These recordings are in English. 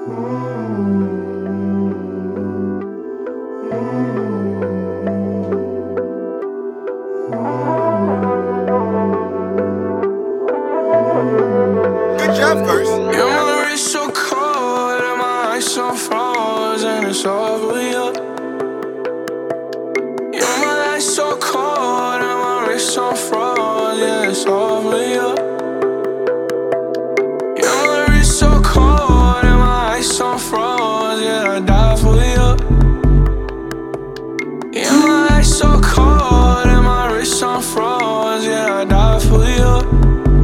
Good job, first. Yeah, my wrist so cold and my eyes so frozen, it's over you. Yeah, my eyes so cold and my wrist so frozen, yeah, it's over you. Yeah, my wrist so cold and my eyes so frozen, yeah, I die for you. Yeah, my eyes so cold and my wrist so frozen, yeah, I die for you.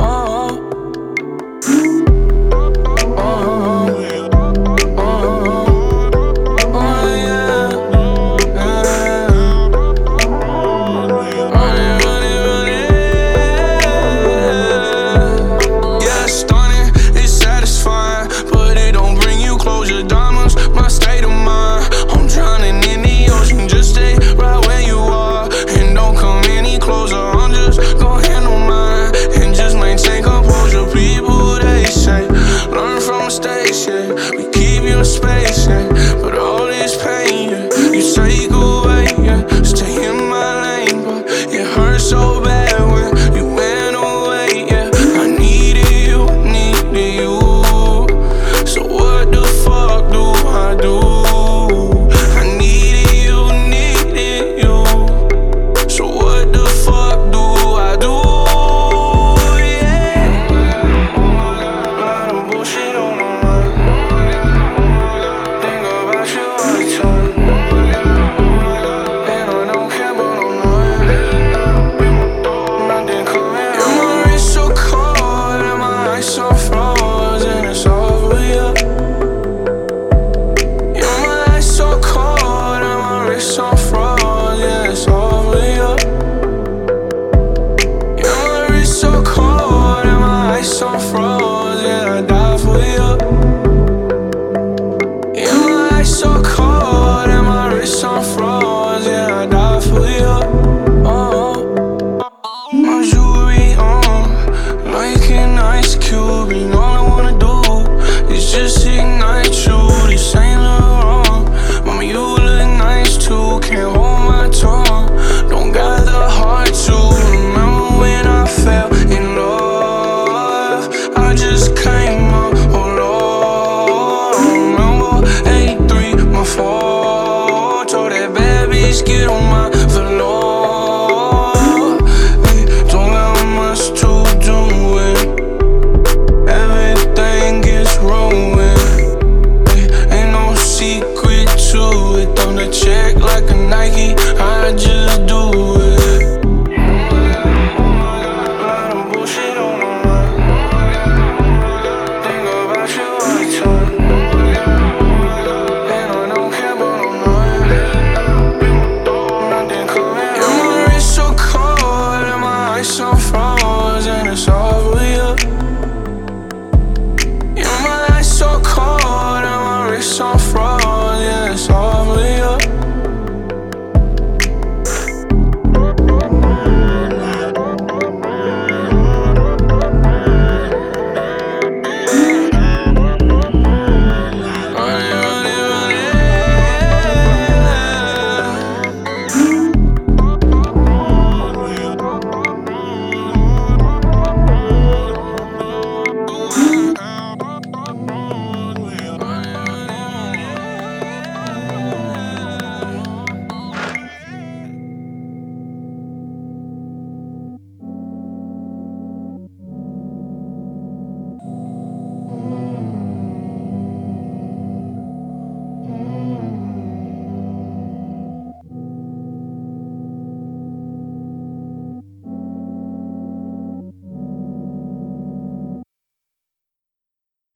My state of mind, I'm drowning in the ocean. Just stay right where you are and don't come any closer. I'm just gon' handle mine and just maintain composure. People, they say, learn from mistakes, yeah. We keep you in space, yeah.